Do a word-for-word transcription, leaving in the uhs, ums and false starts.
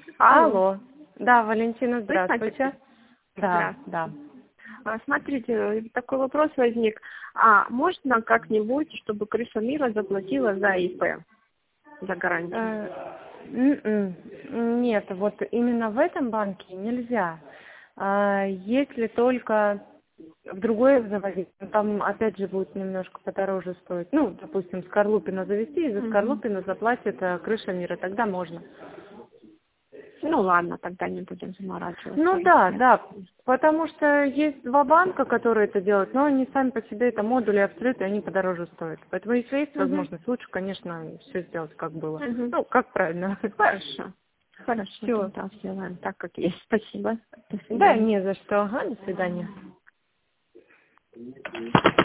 Алло, Алло. Да, Валентина, вы здравствуйте. Да, Здравствуйте. да. А, Смотрите, такой вопрос возник. А можно как-нибудь, чтобы Крыша Мира заплатила за ИП, за гарантию? Э, м-м, Нет, вот именно в этом банке нельзя. А, Если только в другое заводить, ну, там опять же будет немножко подороже стоить. Ну, допустим, Скорлупина завести, и за Мгм. Скорлупина заплатит э, Крыша Мира, тогда можно. Ну ладно, тогда не будем заморачиваться. Ну да, да, потому что есть два банка, которые это делают, но они сами по себе, это модули абсолютно, они подороже стоят. Поэтому если есть Мгм. возможность, лучше, конечно, все сделать как было. Мгм. Ну, как правильно. Хорошо. Хорошо, Все. тогда сделаем так, как есть. Спасибо. До Да, свидания. не за что. Ага, до свидания.